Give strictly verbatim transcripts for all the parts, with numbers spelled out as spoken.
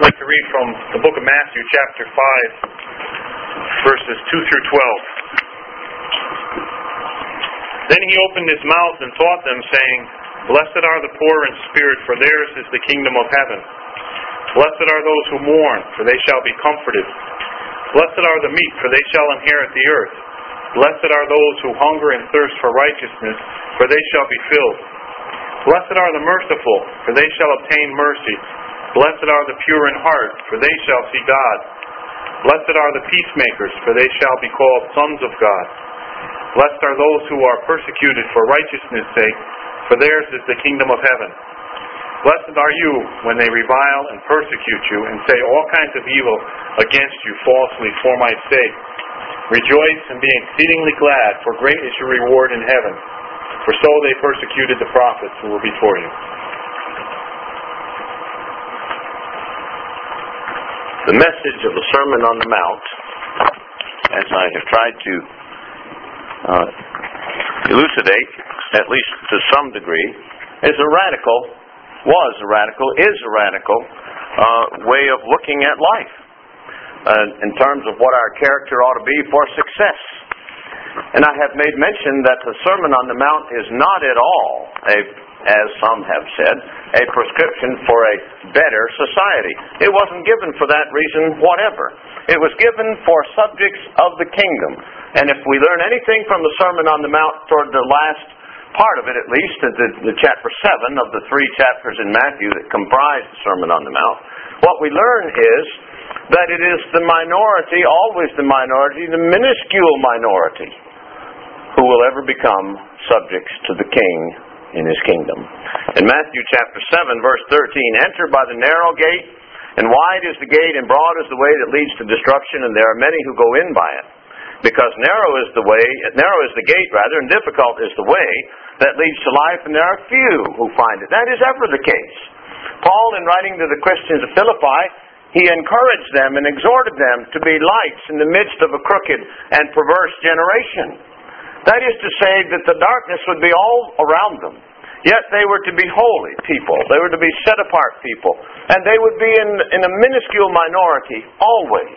I'd like to read from the book of Matthew, chapter five, verses two through twelve. Then he opened his mouth and taught them, saying, Blessed are the poor in spirit, for theirs is the kingdom of heaven. Blessed are those who mourn, for they shall be comforted. Blessed are the meek, for they shall inherit the earth. Blessed are those who hunger and thirst for righteousness, for they shall be filled. Blessed are the merciful, for they shall obtain mercy. Blessed are the pure in heart, for they shall see God. Blessed are the peacemakers, for they shall be called sons of God. Blessed are those who are persecuted for righteousness' sake, for theirs is the kingdom of heaven. Blessed are you when they revile and persecute you, and say all kinds of evil against you falsely for my sake. Rejoice and be exceedingly glad, for great is your reward in heaven. For so they persecuted the prophets who were before you. The message of the Sermon on the Mount, as I have tried to uh, elucidate, at least to some degree, is a radical, was a radical, is a radical uh, way of looking at life uh, in terms of what our character ought to be for success. And I have made mention that the Sermon on the Mount is not at all, a, as some have said, a prescription for a better society. It wasn't given for that reason whatever. It was given for subjects of the kingdom. And if we learn anything from the Sermon on the Mount toward the last part of it, at least, the, the chapter seven of the three chapters in Matthew that comprise the Sermon on the Mount, what we learn is that it is the minority, always the minority, the minuscule minority, who will ever become subjects to the king in his kingdom. In Matthew chapter seven, verse thirteen, Enter by the narrow gate, and wide is the gate, and broad is the way that leads to destruction, and there are many who go in by it. Because narrow is the way, narrow is the gate, rather, and difficult is the way that leads to life, and there are few who find it. That is ever the case. Paul, in writing to the Christians of Philippi, he encouraged them and exhorted them to be lights in the midst of a crooked and perverse generation. That is to say that the darkness would be all around them. Yet they were to be holy people. They were to be set-apart people. And they would be in, in a minuscule minority always.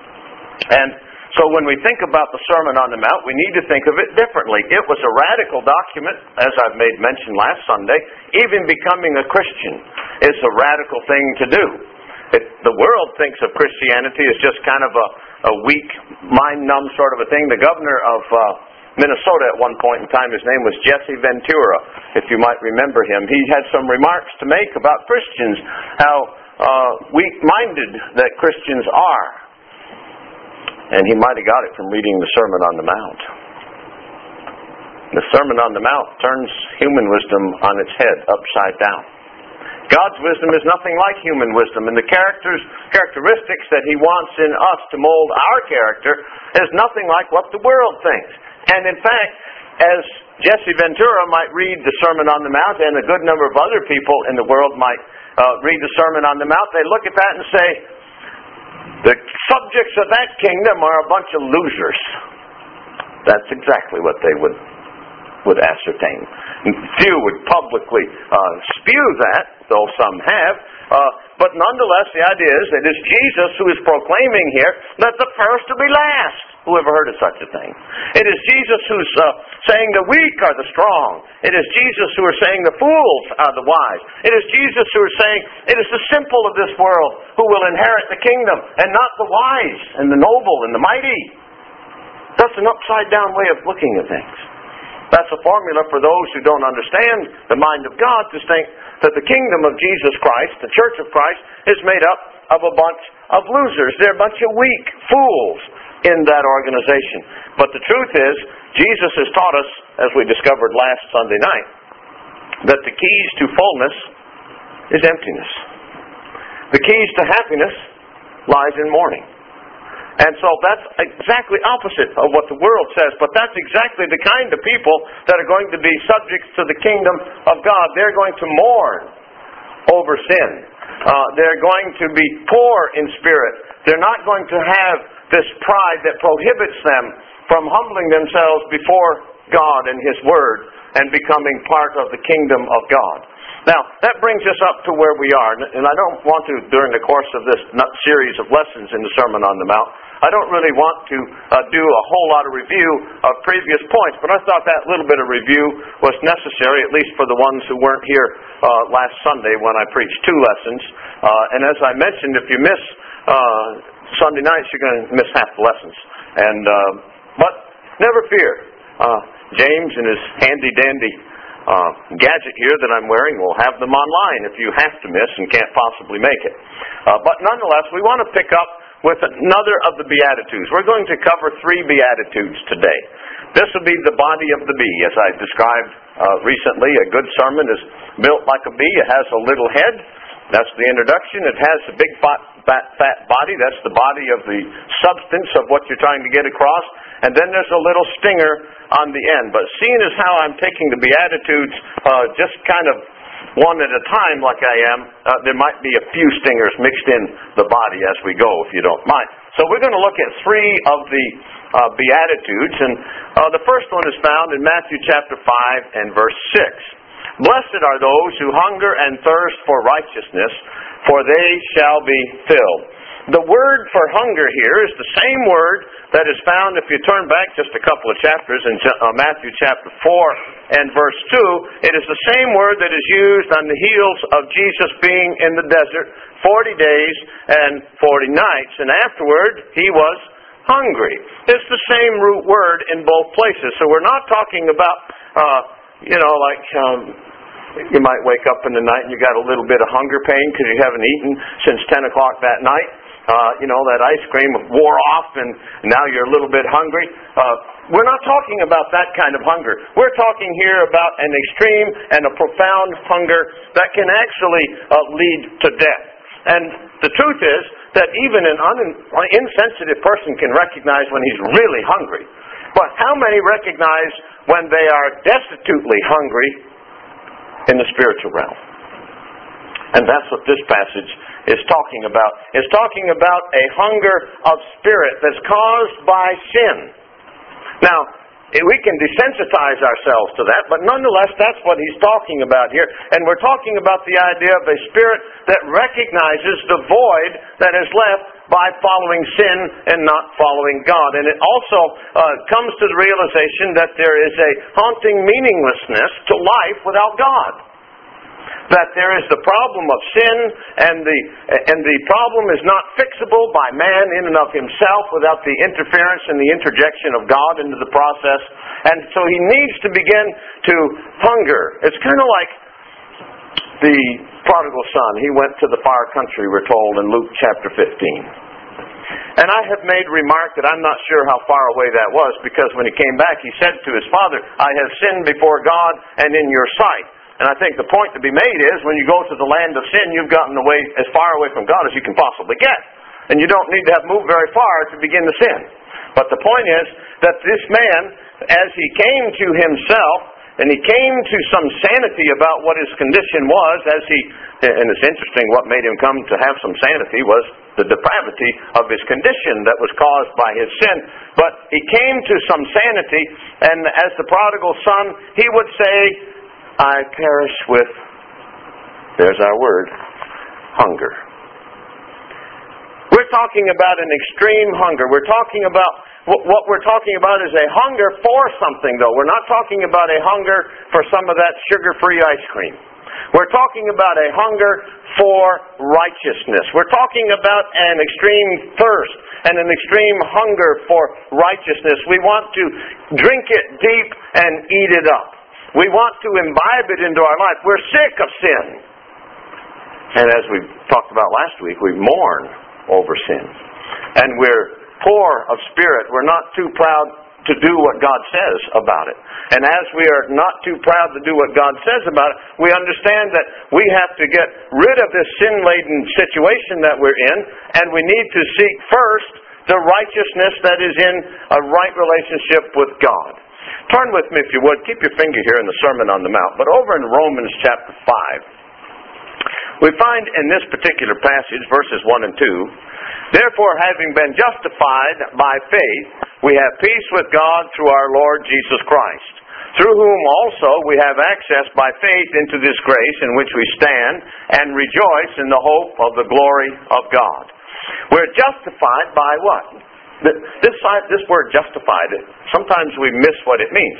And so when we think about the Sermon on the Mount, we need to think of it differently. It was a radical document, as I've made mention last Sunday. Even becoming a Christian is a radical thing to do. It, the world thinks of Christianity as just kind of a, a weak, mind-numb sort of a thing. The governor of uh, Minnesota at one point in time, his name was Jesse Ventura, if you might remember him. He had some remarks to make about Christians, how uh, weak-minded that Christians are. And he might have got it from reading the Sermon on the Mount. The Sermon on the Mount turns human wisdom on its head, upside down. God's wisdom is nothing like human wisdom, and the characters, characteristics that He wants in us to mold our character is nothing like what the world thinks. And in fact, as Jesse Ventura might read the Sermon on the Mount, and a good number of other people in the world might uh, read the Sermon on the Mount, they look at that and say, the subjects of that kingdom are a bunch of losers. That's exactly what they would would ascertain. Few would publicly uh, spew that, though some have, uh, but nonetheless the idea is that it's Jesus who is proclaiming here that the first will be last. Who ever heard of such a thing? It is Jesus who's uh, saying the weak are the strong. It is Jesus who is saying the fools are the wise. It is Jesus who is saying it is the simple of this world who will inherit the kingdom, and not the wise and the noble and the mighty. That's an upside down way of looking at things. That's a formula for those who don't understand the mind of God to think that the kingdom of Jesus Christ, the church of Christ, is made up of a bunch of losers. They're a bunch of weak fools in that organization. But the truth is, Jesus has taught us, as we discovered last Sunday night, that the keys to fullness is emptiness. The keys to happiness lies in mourning. And so that's exactly opposite of what the world says. But that's exactly the kind of people that are going to be subjects to the kingdom of God. They're going to mourn over sin. Uh, they're going to be poor in spirit. They're not going to have this pride that prohibits them from humbling themselves before God and His Word and becoming part of the kingdom of God. Now, that brings us up to where we are, and I don't want to, during the course of this series of lessons in the Sermon on the Mount, I don't really want to uh, do a whole lot of review of previous points, but I thought that little bit of review was necessary, at least for the ones who weren't here uh, last Sunday when I preached two lessons. Uh, and as I mentioned, if you miss uh, Sunday nights, you're going to miss half the lessons. And uh, but never fear, uh, James and his handy-dandy Uh, gadget here that I'm wearing will have them online if you have to miss and can't possibly make it. Uh, but nonetheless, we want to pick up with another of the Beatitudes. We're going to cover three Beatitudes today. This will be the body of the bee, as I described uh, recently. A good sermon is built like a bee. It has a little head. That's the introduction. It has a big fat, fat, fat body. That's the body of the substance of what you're trying to get across. And then there's a little stinger on the end. But seeing as how I'm taking the Beatitudes uh, just kind of one at a time like I am, uh, there might be a few stingers mixed in the body as we go, if you don't mind. So we're going to look at three of the uh, Beatitudes. And uh, the first one is found in Matthew chapter five and verse six. Blessed are those who hunger and thirst for righteousness, for they shall be filled. The word for hunger here is the same word that is found, if you turn back just a couple of chapters, in Matthew chapter four and verse two. It is the same word that is used on the heels of Jesus being in the desert forty days and forty nights. And afterward, he was hungry. It's the same root word in both places. So we're not talking about, uh, you know, like... Um, You might wake up in the night and you got a little bit of hunger pain because you haven't eaten since ten o'clock that night. Uh, you know, that ice cream wore off and now you're a little bit hungry. Uh, we're not talking about that kind of hunger. We're talking here about an extreme and a profound hunger that can actually uh, lead to death. And the truth is that even an un- insensitive person can recognize when he's really hungry. But how many recognize when they are destitutely hungry in the spiritual realm? And that's what this passage is talking about. It's talking about a hunger of spirit that's caused by sin. Now, we can desensitize ourselves to that, but nonetheless, that's what he's talking about here. And we're talking about the idea of a spirit that recognizes the void that is left by following sin and not following God. And it also uh, comes to the realization that there is a haunting meaninglessness to life without God. That there is the problem of sin, and the and the problem is not fixable by man in and of himself without the interference and the interjection of God into the process. And so he needs to begin to hunger. It's kind of like the prodigal son. He went to the far country, we're told in Luke chapter fifteen. And I have made remark that I'm not sure how far away that was, because when he came back, he said to his father, I have sinned before God and in your sight. And I think the point to be made is, when you go to the land of sin, you've gotten away as far away from God as you can possibly get. And you don't need to have moved very far to begin to sin. But the point is that this man, as he came to himself, and he came to some sanity about what his condition was, as he, and it's interesting, what made him come to have some sanity was the depravity of his condition that was caused by his sin. But he came to some sanity, and as the prodigal son, he would say, I perish with, there's our word, hunger. We're talking about an extreme hunger. We're talking about, what we're talking about is a hunger for something, though. We're not talking about a hunger for some of that sugar-free ice cream. We're talking about a hunger for righteousness. We're talking about an extreme thirst and an extreme hunger for righteousness. We want to drink it deep and eat it up. We want to imbibe it into our life. We're sick of sin. And as we talked about last week, we mourn over sin. And we're poor of spirit. We're not too proud to do what God says about it. And as we are not too proud to do what God says about it, we understand that we have to get rid of this sin-laden situation that we're in, and we need to seek first the righteousness that is in a right relationship with God. Turn with me, if you would. Keep your finger here in the Sermon on the Mount. But over in Romans chapter five, we find in this particular passage, verses one and two, therefore, having been justified by faith, we have peace with God through our Lord Jesus Christ, through whom also we have access by faith into this grace in which we stand and rejoice in the hope of the glory of God. We're justified by what? This, this word justified, sometimes we miss what it means.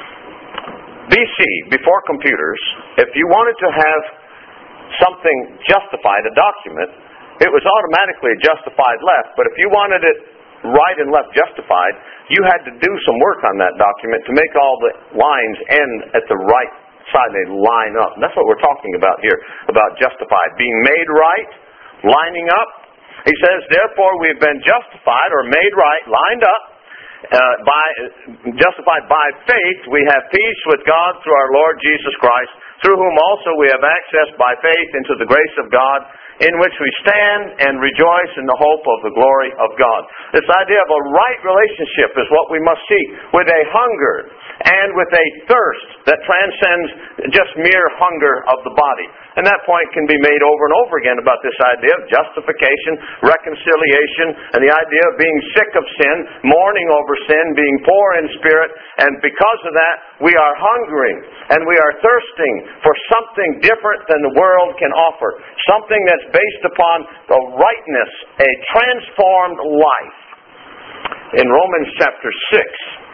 B C, before computers, if you wanted to have something justified, a document, it was automatically a justified left. But if you wanted it right and left justified, you had to do some work on that document to make all the lines end at the right side. They line up. And that's what we're talking about here, about justified. Being made right, lining up. He says, therefore we have been justified or made right, lined up, uh, by justified by faith. We have peace with God through our Lord Jesus Christ, through whom also we have access by faith into the grace of God, in which we stand and rejoice in the hope of the glory of God. This idea of a right relationship is what we must seek, with a hunger and with a thirst that transcends just mere hunger of the body. And that point can be made over and over again about this idea of justification, reconciliation, and the idea of being sick of sin, mourning over sin, being poor in spirit. And because of that, we are hungering and we are thirsting for something different than the world can offer. Something that's based upon the rightness, a transformed life. In Romans chapter six,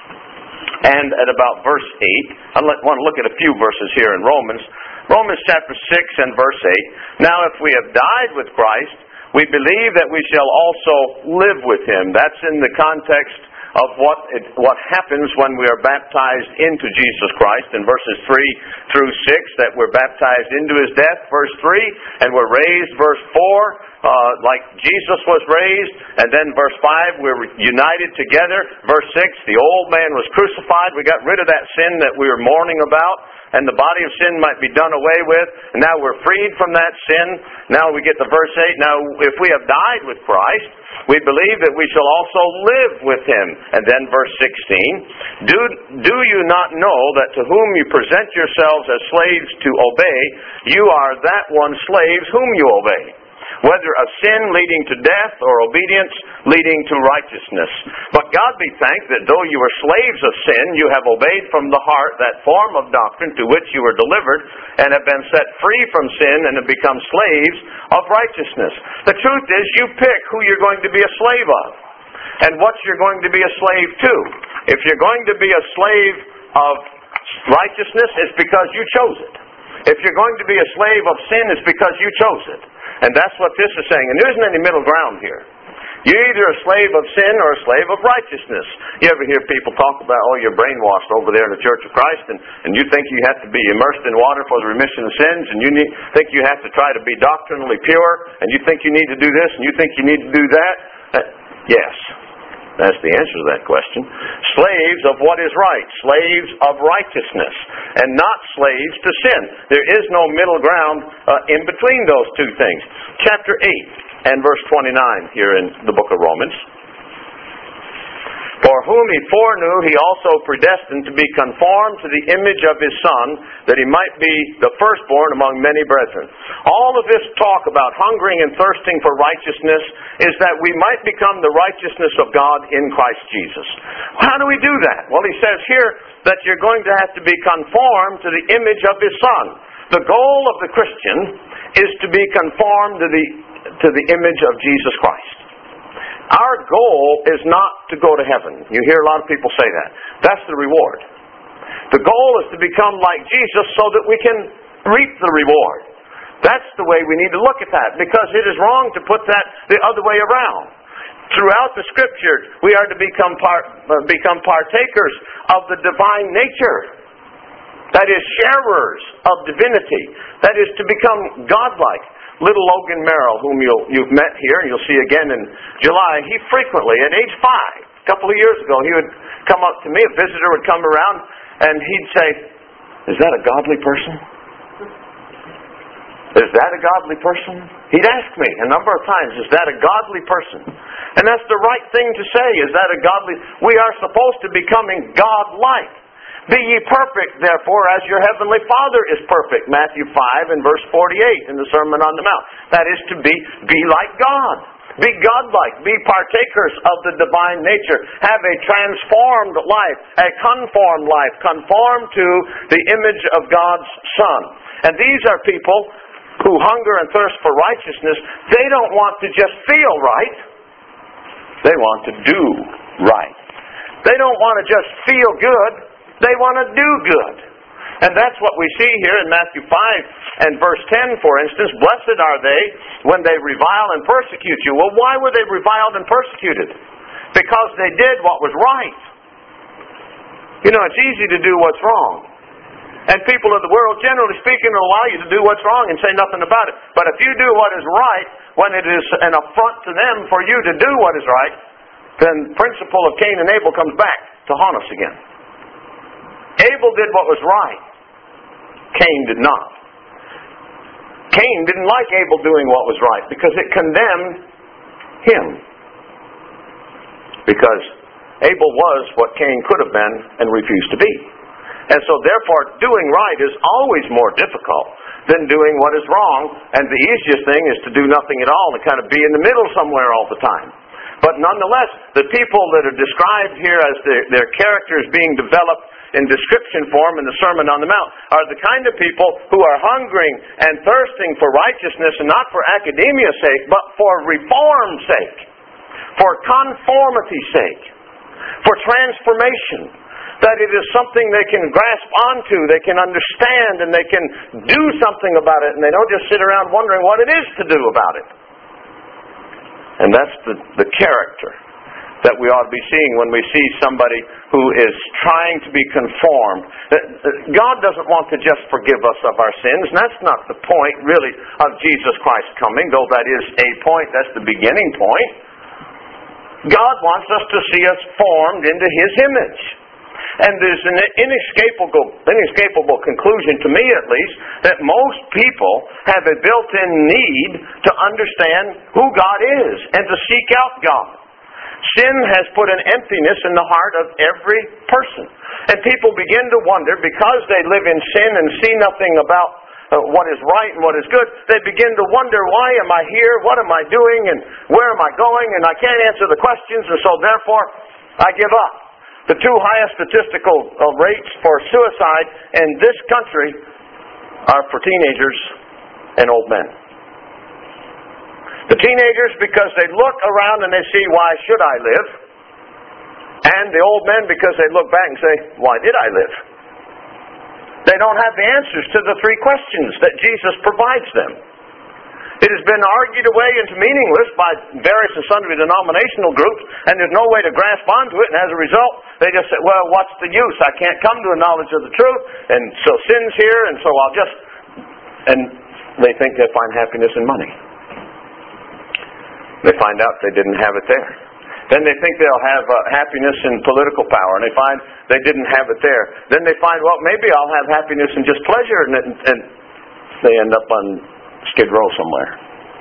and at about verse eight, I want to look at a few verses here in Romans. Romans chapter six and verse eight. Now if we have died with Christ, we believe that we shall also live with Him. That's in the context of what it, what happens when we are baptized into Jesus Christ in verses three through six, that we're baptized into His death, verse three, and we're raised, verse four, uh, like Jesus was raised, and then verse five, we're united together, verse six, the old man was crucified, we got rid of that sin that we were mourning about, and the body of sin might be done away with, and now we're freed from that sin. Now we get to verse eight, now if we have died with Christ, we believe that we shall also live with Him. And then verse sixteen, do, do you not know that to whom you present yourselves as slaves to obey, you are that one slaves whom you obey, whether of sin leading to death or obedience leading to righteousness. But God be thanked that though you were slaves of sin, you have obeyed from the heart that form of doctrine to which you were delivered, and have been set free from sin and have become slaves of righteousness. The truth is, you pick who you're going to be a slave of and what you're going to be a slave to. If you're going to be a slave of righteousness, it's because you chose it. If you're going to be a slave of sin, it's because you chose it. And that's what this is saying. And there isn't any middle ground here. You're either a slave of sin or a slave of righteousness. You ever hear people talk about, oh, you're brainwashed over there in the Church of Christ, and, and you think you have to be immersed in water for the remission of sins, and you need, think you have to try to be doctrinally pure, and you think you need to do this, and you think you need to do that? Uh, yes. That's the answer to that question. Slaves of what is right. Slaves of righteousness. And not slaves to sin. There is no middle ground uh, in between those two things. Chapter eight and verse twenty-nine here in the book of Romans. For whom He foreknew, He also predestined to be conformed to the image of His Son, that He might be the firstborn among many brethren. All of this talk about hungering and thirsting for righteousness is that we might become the righteousness of God in Christ Jesus. How do we do that? Well, He says here that you're going to have to be conformed to the image of His Son. The goal of the Christian is to be conformed to the, to the image of Jesus Christ. Our goal is not to go to heaven. You hear a lot of people say that. That's the reward. The goal is to become like Jesus so that we can reap the reward. That's the way we need to look at that, because it is wrong to put that the other way around. Throughout the Scripture, we are to become part, uh, become partakers of the divine nature. That is, sharers of divinity. That is, to become godlike. Little Logan Merrill, whom you'll, you've met here, and you'll see again in July, he frequently, at age five, a couple of years ago, he would come up to me, a visitor would come around, and he'd say, is that a godly person? Is that a godly person? He'd ask me a number of times, is that a godly person? And that's the right thing to say, is that a godly... We are supposed to be becoming God-like. Be ye perfect, therefore, as your heavenly Father is perfect. Matthew five and verse forty-eight in the Sermon on the Mount. That is to be, be like God. Be godlike. Be partakers of the divine nature. Have a transformed life, a conformed life, conform to the image of God's Son. And these are people who hunger and thirst for righteousness. They don't want to just feel right. They want to do right. They don't want to just feel good. They want to do good. And that's what we see here in Matthew five and verse ten, for instance. Blessed are they when they revile and persecute you. Well, why were they reviled and persecuted? Because they did what was right. You know, it's easy to do what's wrong. And people of the world, generally speaking, will allow you to do what's wrong and say nothing about it. But if you do what is right, when it is an affront to them for you to do what is right, then the principle of Cain and Abel comes back to haunt us again. Abel did what was right. Cain did not. Cain didn't like Abel doing what was right because it condemned him. Because Abel was what Cain could have been and refused to be. And so therefore, doing right is always more difficult than doing what is wrong. And the easiest thing is to do nothing at all and kind of be in the middle somewhere all the time. But nonetheless, the people that are described here as their, their characters being developed in description form in the Sermon on the Mount are the kind of people who are hungering and thirsting for righteousness, and not for academia's sake, but for reform's sake, for conformity's sake, for transformation. That it is something they can grasp onto, they can understand, and they can do something about it, and they don't just sit around wondering what it is to do about it. And that's the, the character that we ought to be seeing when we see somebody who is trying to be conformed. God doesn't want to just forgive us of our sins, and that's not the point, really, of Jesus Christ coming, though that is a point, that's the beginning point. God wants us to see us formed into His image. And there's an inescapable, inescapable conclusion, to me at least, that most people have a built-in need to understand who God is and to seek out God. Sin has put an emptiness in the heart of every person. And people begin to wonder, because they live in sin and see nothing about uh, what is right and what is good, they begin to wonder, why am I here? What am I doing? And where am I going? And I can't answer the questions, and so therefore I give up. The two highest statistical uh, rates for suicide in this country are for teenagers and old men. The teenagers because they look around and they see, why should I live? And the old men because they look back and say, why did I live? They don't have the answers to the three questions that Jesus provides them. It has been argued away into meaningless by various and sundry denominational groups, and there's no way to grasp onto it, and as a result, they just say, well, what's the use? I can't come to a knowledge of the truth, and so sin's here, and so I'll just... And they think they find happiness in money. They find out they didn't have it there. Then they think they'll have uh, happiness in political power, and they find they didn't have it there. Then they find, well, maybe I'll have happiness in just pleasure, and, and they end up on Skid Row somewhere,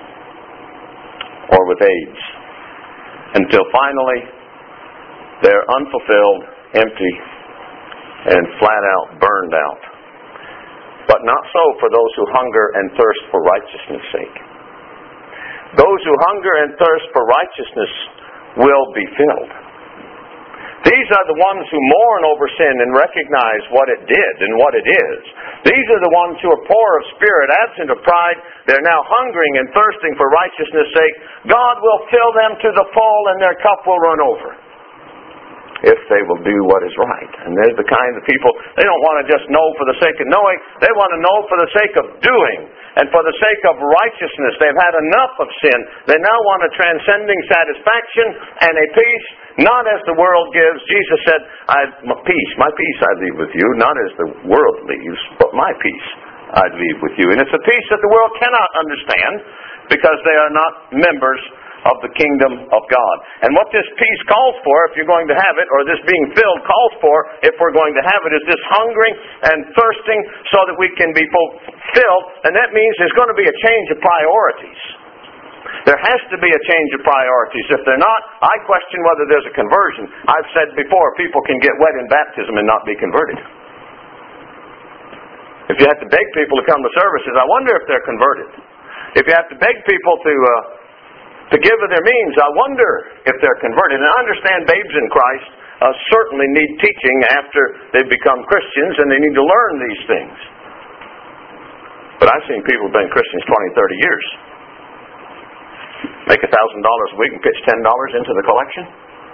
or with AIDS, until finally they're unfulfilled, empty, and flat out burned out. But not so for those who hunger and thirst for righteousness' sake. Those who hunger and thirst for righteousness will be filled. These are the ones who mourn over sin and recognize what it did and what it is. These are the ones who are poor of spirit, absent of pride. They're now hungering and thirsting for righteousness' sake. God will fill them to the full, and their cup will run over, if they will do what is right. And there's the kind of people, they don't want to just know for the sake of knowing. They want to know for the sake of doing, and for the sake of righteousness. They've had enough of sin. They now want a transcending satisfaction and a peace, not as the world gives. Jesus said, I, my peace, my peace I leave with you, not as the world leaves, but my peace I leave with you. And it's a peace that the world cannot understand, because they are not members of the kingdom of God. And what this peace calls for, if you're going to have it, or this being filled calls for, if we're going to have it, is this hungering and thirsting so that we can be fulfilled. And that means there's going to be a change of priorities. There has to be a change of priorities. If they're not, I question whether there's a conversion. I've said before, people can get wet in baptism and not be converted. If you have to beg people to come to services, I wonder if they're converted. If you have to beg people to uh, to give of their means. I wonder if they're converted. And I understand babes in Christ uh, certainly need teaching after they've become Christians, and they need to learn these things. But I've seen people who've been Christians twenty, thirty years make a thousand dollars a week and pitch ten dollars into the collection.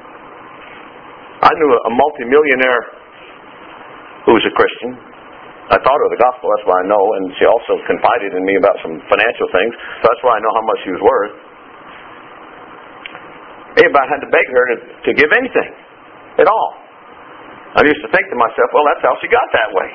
I knew a multimillionaire who was a Christian. I taught her the gospel, that's why I know, and she also confided in me about some financial things, so that's why I know how much she was worth. Everybody had to beg her to, to give anything at all. I used to think to myself, well, that's how she got that way.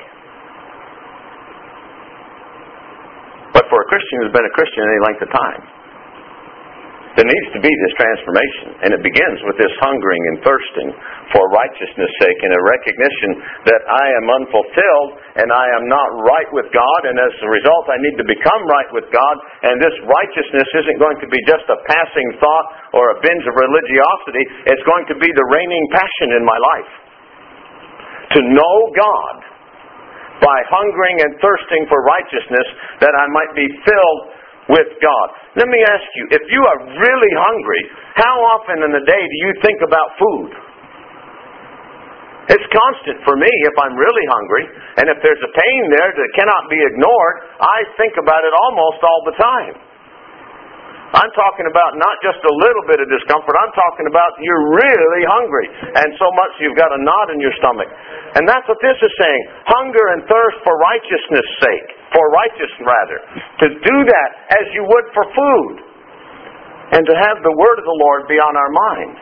But for a Christian who's been a Christian any length of time, there needs to be this transformation, and it begins with this hungering and thirsting for righteousness' sake and a recognition that I am unfulfilled and I am not right with God, and as a result I need to become right with God, and this righteousness isn't going to be just a passing thought or a binge of religiosity. It's going to be the reigning passion in my life. To know God by hungering and thirsting for righteousness, that I might be filled with God. Let me ask you, if you are really hungry, how often in the day do you think about food? It's constant for me if I'm really hungry, and if there's a pain there that cannot be ignored, I think about it almost all the time. I'm talking about not just a little bit of discomfort, I'm talking about you're really hungry, and so much you've got a knot in your stomach. And that's what this is saying. Hunger and thirst for righteousness' sake. For righteousness, rather. To do that as you would for food. And to have the word of the Lord be on our mind.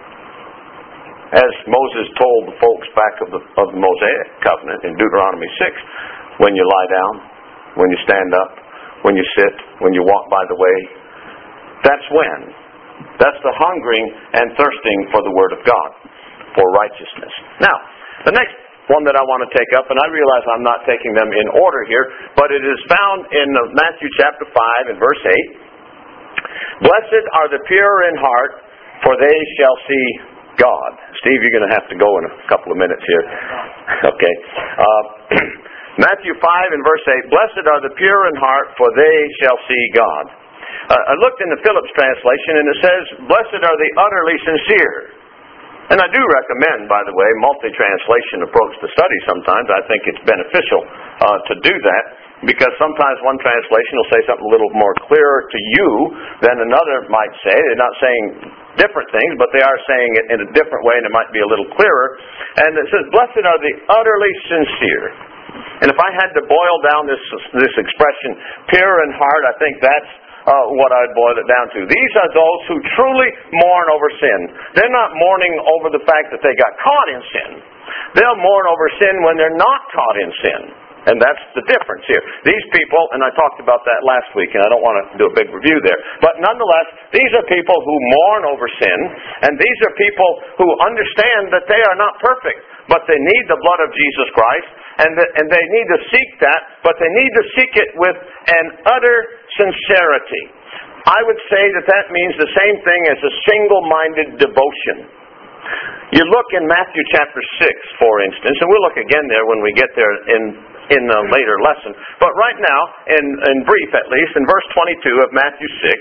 As Moses told the folks back of the, of the Mosaic covenant in Deuteronomy six, when you lie down, when you stand up, when you sit, when you walk by the way, that's when. That's the hungering and thirsting for the Word of God, for righteousness. Now, the next one that I want to take up, and I realize I'm not taking them in order here, but it is found in Matthew chapter five and verse eight. Blessed are the pure in heart, for they shall see God. Steve, you're going to have to go in a couple of minutes here. Okay. Uh, Matthew five and verse eight. Blessed are the pure in heart, for they shall see God. Uh, I looked in the Phillips translation, and it says, blessed are the utterly sincere. And I do recommend, by the way, multi-translation approach to study sometimes. I think it's beneficial uh, to do that, because sometimes one translation will say something a little more clearer to you than another might say. They're not saying different things, but they are saying it in a different way, and it might be a little clearer. And it says, blessed are the utterly sincere. And if I had to boil down this, this expression, pure in heart, I think that's Uh, what I'd boil it down to. These are those who truly mourn over sin. They're not mourning over the fact that they got caught in sin. They'll mourn over sin when they're not caught in sin. And that's the difference here. These people, and I talked about that last week, and I don't want to do a big review there, but nonetheless, these are people who mourn over sin, and these are people who understand that they are not perfect, but they need the blood of Jesus Christ, and, that, and they need to seek that, but they need to seek it with an utter sincerity. I would say that that means the same thing as a single-minded devotion. You look in Matthew chapter six, for instance, and we'll look again there when we get there in in a later lesson. But right now, in, in brief at least, in verse twenty-two of Matthew six,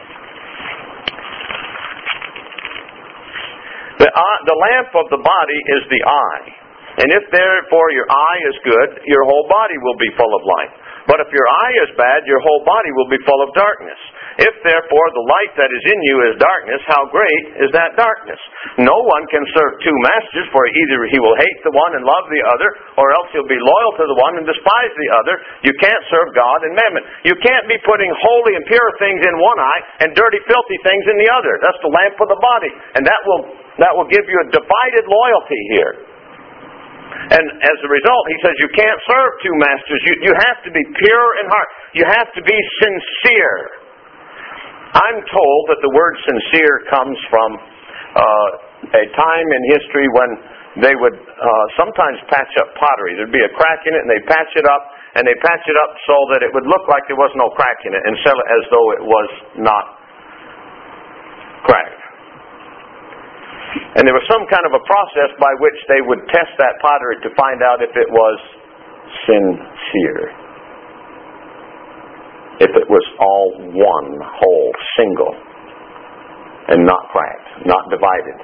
the, uh, the lamp of the body is the eye. And if therefore your eye is good, your whole body will be full of light. But if your eye is bad, your whole body will be full of darkness. If therefore the light that is in you is darkness, how great is that darkness? No one can serve two masters, for either he will hate the one and love the other, or else he'll be loyal to the one and despise the other. You can't serve God and mammon. You can't be putting holy and pure things in one eye and dirty, filthy things in the other. That's the lamp of the body. And that will that will give you a divided loyalty here. And as a result, he says you can't serve two masters. You, you have to be pure in heart. You have to be sincere. I'm told that the word sincere comes from uh, a time in history when they would uh, sometimes patch up pottery. There'd be a crack in it, and they'd patch it up, and they'd patch it up so that it would look like there was no crack in it, and sell it as though it was not cracked. And there was some kind of a process by which they would test that pottery to find out if it was sincere. If it was all one, whole, single. and not cracked, not divided.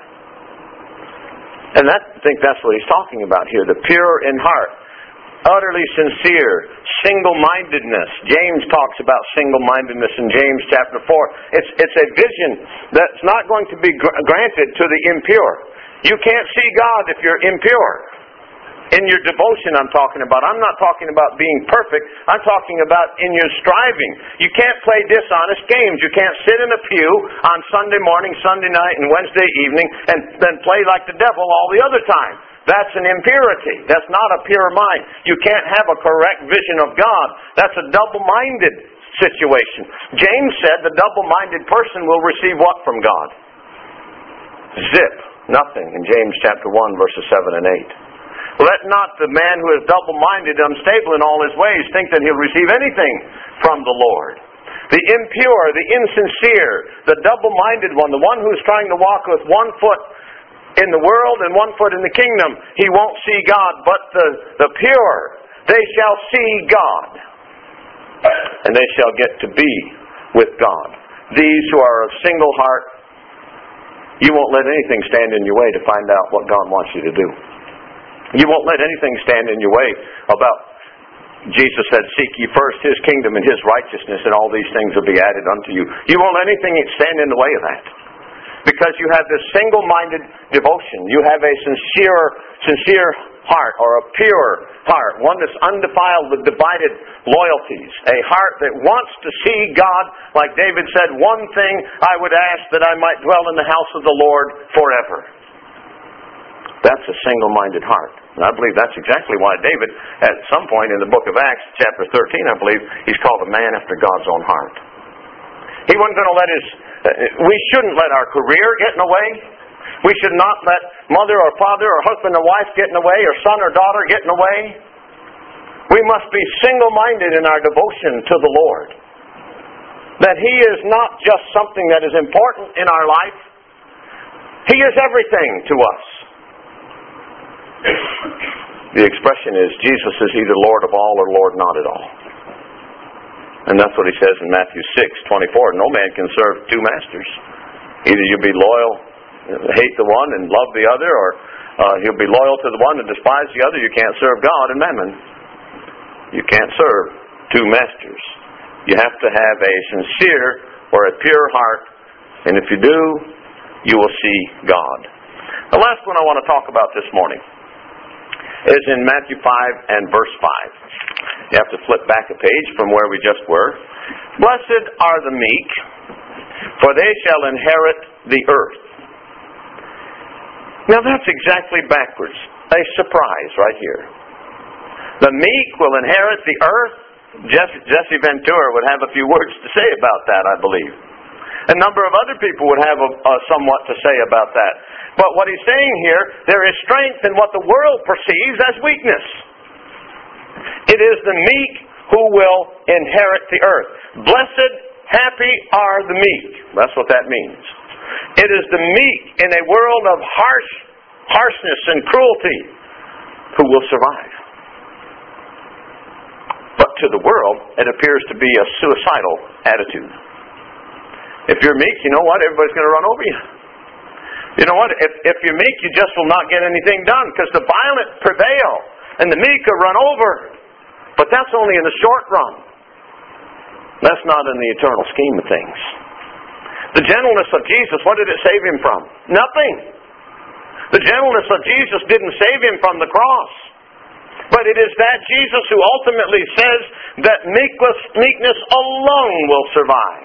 And that, I think that's what he's talking about here. The pure in heart, utterly sincere, single-mindedness. James talks about single-mindedness in James chapter four. It's, it's a vision that's not going to be gr- granted to the impure. You can't see God if you're impure. In your devotion I'm talking about. I'm not talking about being perfect. I'm talking about in your striving. You can't play dishonest games. You can't sit in a pew on Sunday morning, Sunday night, and Wednesday evening and then play like the devil all the other time. That's an impurity. That's not a pure mind. You can't have a correct vision of God. That's a double-minded situation. James said the double-minded person will receive what from God? Zip. Nothing in James chapter one, verses seven and eight. Let not the man who is double-minded, unstable in all his ways, think that he'll receive anything from the Lord. The impure, the insincere, the double-minded one, the one who's trying to walk with one foot in the world and one foot in the kingdom, he won't see God. But the, the pure, they shall see God, and they shall get to be with God. These who are of single heart, you won't let anything stand in your way to find out what God wants you to do. You won't let anything stand in your way about, Jesus said, seek ye first His kingdom and His righteousness, and all these things will be added unto you. You won't let anything stand in the way of that. Because you have this single-minded devotion. You have a sincere, sincere heart, or a pure heart. One that's undefiled with divided loyalties. A heart that wants to see God. Like David said, one thing I would ask, that I might dwell in the house of the Lord forever. That's a single-minded heart. And I believe that's exactly why David, at some point in the book of Acts, chapter thirteen, I believe, he's called a man after God's own heart. He wasn't going to let his... Uh, we shouldn't let our career get in the way. We should not let mother or father or husband or wife get in the way, or son or daughter get in the way. We must be single-minded in our devotion to the Lord. That He is not just something that is important in our life. He is everything to us. The expression is, Jesus is either Lord of all or Lord not at all. And that's what He says in Matthew six twenty-four. No man can serve two masters. Either you be loyal, hate the one and love the other, or uh, you'll be loyal to the one and despise the other. You can't serve God and mammon. You can't serve two masters. You have to have a sincere or a pure heart, and if you do, you will see God. The last one I want to talk about this morning is in Matthew five and verse five. You have to flip back a page from where we just were. Blessed are the meek, for they shall inherit the earth. Now that's exactly backwards. A surprise right here. The meek will inherit the earth. Jesse, Jesse Ventura would have a few words to say about that, I believe. A number of other people would have a, a somewhat to say about that. But what he's saying here, there is strength in what the world perceives as weakness. It is the meek who will inherit the earth. Blessed, happy are the meek. That's what that means. It is the meek in a world of harsh, harshness and cruelty who will survive. But to the world, it appears to be a suicidal attitude. If you're meek, you know what? Everybody's going to run over you. You know what? If, if you're meek, you just will not get anything done, because the violent prevail and the meek are run over. But that's only in the short run. That's not in the eternal scheme of things. The gentleness of Jesus, what did it save Him from? Nothing. The gentleness of Jesus didn't save Him from the cross. But it is that Jesus who ultimately says that meekness, meekness alone will survive.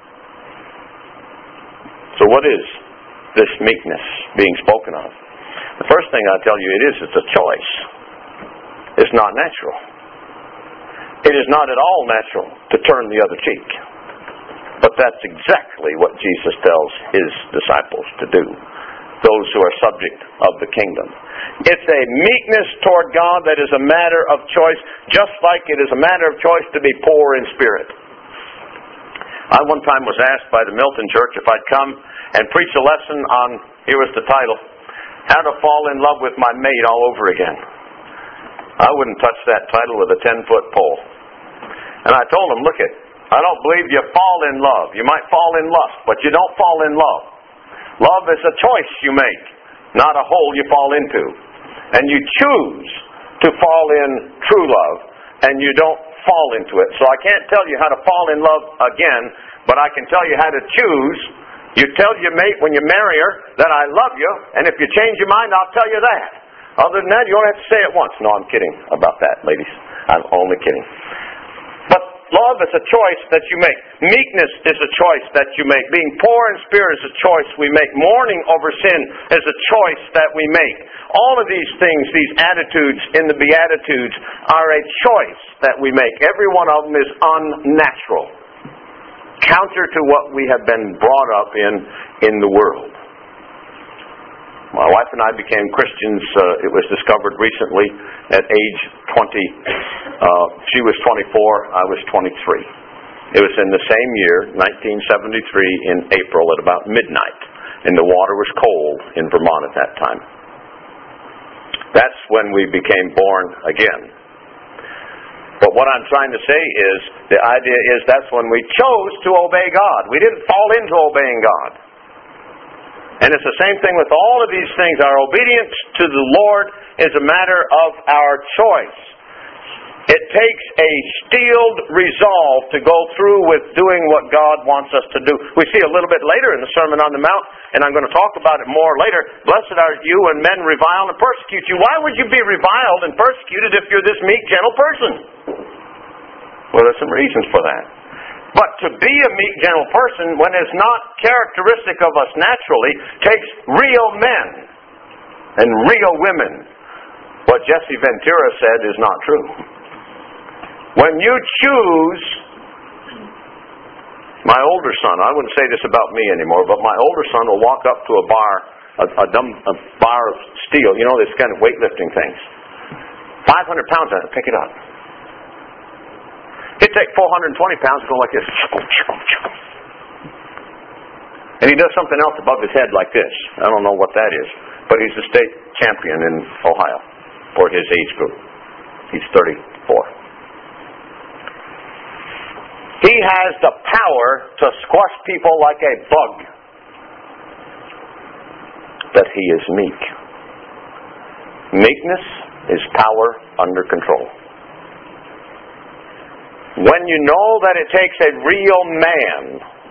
So what is this meekness being spoken of? The first thing I tell you it is, it's a choice. It's not natural. It is not at all natural to turn the other cheek. But that's exactly what Jesus tells His disciples to do. Those who are subject of the kingdom. It's a meekness toward God that is a matter of choice, just like it is a matter of choice to be poor in spirit. I one time was asked by the Milton Church if I'd come and preach a lesson on, here was the title, How to Fall in Love with My Mate All Over Again. I wouldn't touch that title with a ten-foot pole. And I told them, look it, I don't believe you fall in love. You might fall in lust, but you don't fall in love. Love is a choice you make, not a hole you fall into. And you choose to fall in true love, and you don't fall into it. So I can't tell you how to fall in love again, but I can tell you how to choose. You tell your mate when you marry her that I love you, and if you change your mind, I'll tell you that. Other than that, you only have to say it once. No, I'm kidding about that, ladies. I'm only kidding. But love is a choice that you make. Meekness is a choice that you make. Being poor in spirit is a choice we make. Mourning over sin is a choice that we make. All of these things, these attitudes in the Beatitudes, are a choice that we make. Every one of them is unnatural, counter to what we have been brought up in in the world. My wife and I became Christians, uh, it was discovered recently, at age twenty. Uh, she was twenty-four, I was twenty-three. It was in the same year, nineteen seventy-three, in April at about midnight. And the water was cold in Vermont at that time. That's when we became born again. But what I'm trying to say is, the idea is that's when we chose to obey God. We didn't fall into obeying God. And it's the same thing with all of these things. Our obedience to the Lord is a matter of our choice. It takes a steeled resolve to go through with doing what God wants us to do. We see a little bit later in the Sermon on the Mount, and I'm going to talk about it more later. Blessed are you when men revile and persecute you. Why would you be reviled and persecuted if you're this meek, gentle person? Well, there's some reasons for that. But to be a meek, gentle person, when it's not characteristic of us naturally, takes real men and real women. What Jesse Ventura said is not true. When you choose, my older son, I wouldn't say this about me anymore, but my older son will walk up to a bar, a, a, dumb, a bar of steel, you know, this kind of weightlifting things. five hundred pounds on it, pick it up. He'd take four hundred twenty pounds, go like this. And he does something else above his head like this. I don't know what that is. But he's a state champion in Ohio for his age group. He's thirty-four. He has the power to squash people like a bug. But he is meek. Meekness is power under control. When you know that it takes a real man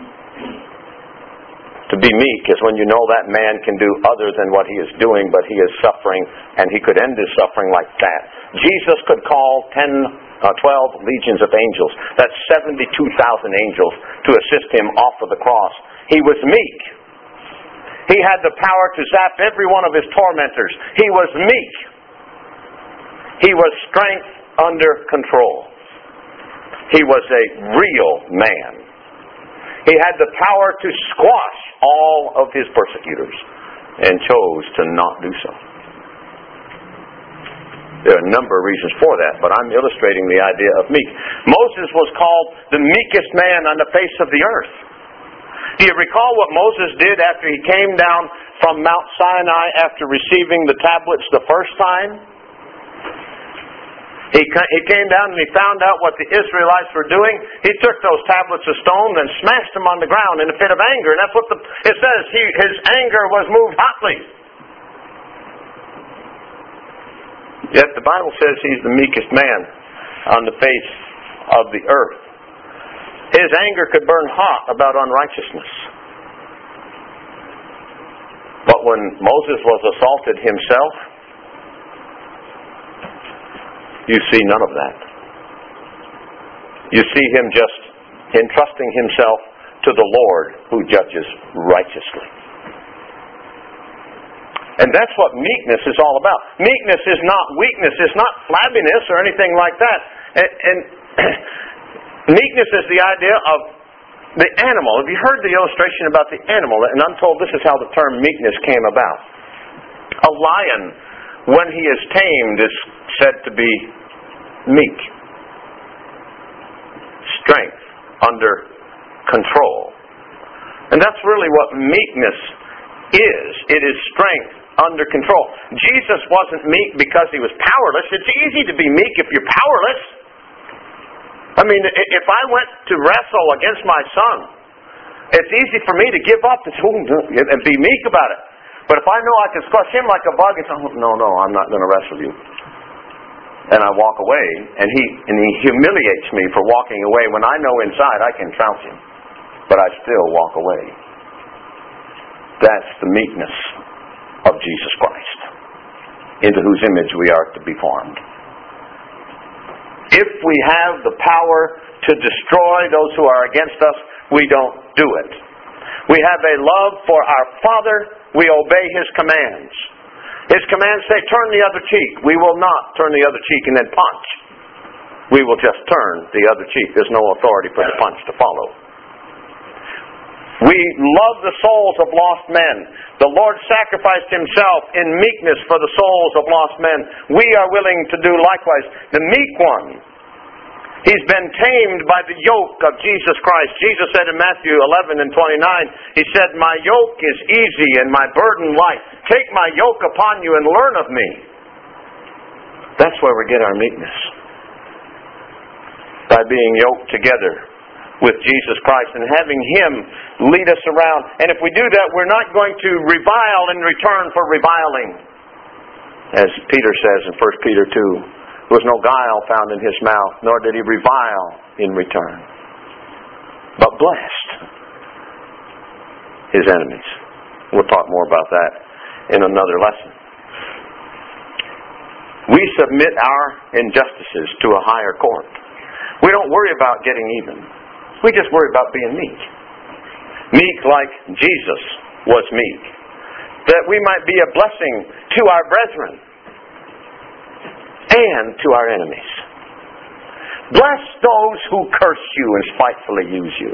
to be meek is when you know that man can do other than what he is doing, but he is suffering, and he could end his suffering like that. Jesus could call ten, uh, twelve legions of angels. That's seventy-two thousand angels to assist him off of the cross. He was meek. He had the power to zap every one of his tormentors. He was meek. He was strength under control. He was a real man. He had the power to squash all of his persecutors and chose to not do so. There are a number of reasons for that, but I'm illustrating the idea of meek. Moses was called the meekest man on the face of the earth. Do you recall what Moses did after he came down from Mount Sinai after receiving the tablets the first time? He he came down and he found out what the Israelites were doing. He took those tablets of stone and smashed them on the ground in a fit of anger. And that's what the, it says. He, his anger was moved hotly. Yet the Bible says he's the meekest man on the face of the earth. His anger could burn hot about unrighteousness. But when Moses was assaulted himself, you see none of that. You see him just entrusting himself to the Lord who judges righteously. And that's what meekness is all about. Meekness is not weakness. It's not flabbiness or anything like that. And, and meekness is the idea of the animal. Have you heard the illustration about the animal? And I'm told this is how the term meekness came about. A lion, when he is tamed, is said to be meek. Strength under control. And that's really what meekness is. It is strength under control. Jesus wasn't meek because he was powerless. It's easy to be meek if you're powerless. I mean, if I went to wrestle against my son, It's easy for me to give up and, and be meek about it. But if I know I can squash him like a bug, it's, oh, no, no, I'm not going to wrestle you. And I walk away, and he and he humiliates me for walking away when I know inside I can trounce him. But I still walk away. That's the meekness of Jesus Christ, into whose image we are to be formed. If we have the power to destroy those who are against us, we don't do it. We have a love for our Father. We obey His commands. His commands say, turn the other cheek. We will not turn the other cheek and then punch. We will just turn the other cheek. There's no authority for the punch to follow. We love the souls of lost men. The Lord sacrificed Himself in meekness for the souls of lost men. We are willing to do likewise. The meek one, he's been tamed by the yoke of Jesus Christ. Jesus said in Matthew eleven and twenty-nine, He said, my yoke is easy and my burden light. Take my yoke upon you and learn of me. That's where we get our meekness. By being yoked together with Jesus Christ and having Him lead us around. And if we do that, we're not going to revile in return for reviling. As Peter says in First Peter two, there was no guile found in His mouth, nor did He revile in return, but blessed His enemies. We'll talk more about that in another lesson. We submit our injustices to a higher court. We don't worry about getting even. We just worry about being meek. Meek like Jesus was meek. That we might be a blessing to our brethren and to our enemies. Bless those who curse you and spitefully use you.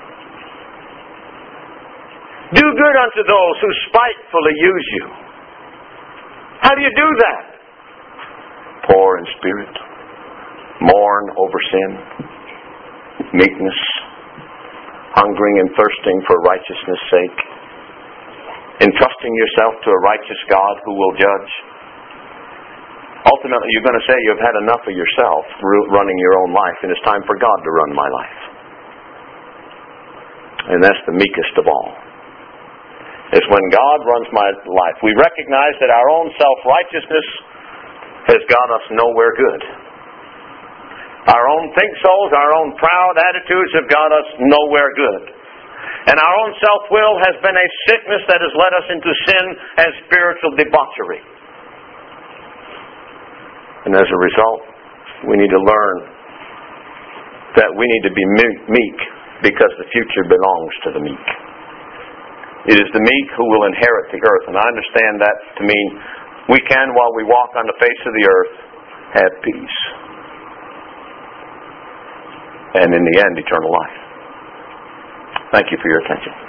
Do good unto those who spitefully use you. How do you do that? Poor in spirit. Mourn over sin. Meekness. Hungering and thirsting for righteousness' sake. Entrusting yourself to a righteous God who will judge. Ultimately, you're going to say you've had enough of yourself running your own life, and it's time for God to run my life. And that's the meekest of all. Is when God runs my life. We recognize that our own self-righteousness has got us nowhere good. Our own think-so's, our own proud attitudes have got us nowhere good. And our own self-will has been a sickness that has led us into sin and spiritual debauchery. And as a result, we need to learn that we need to be meek because the future belongs to the meek. It is the meek who will inherit the earth. And I understand that to mean we can, while we walk on the face of the earth, have peace. And in the end, eternal life. Thank you for your attention.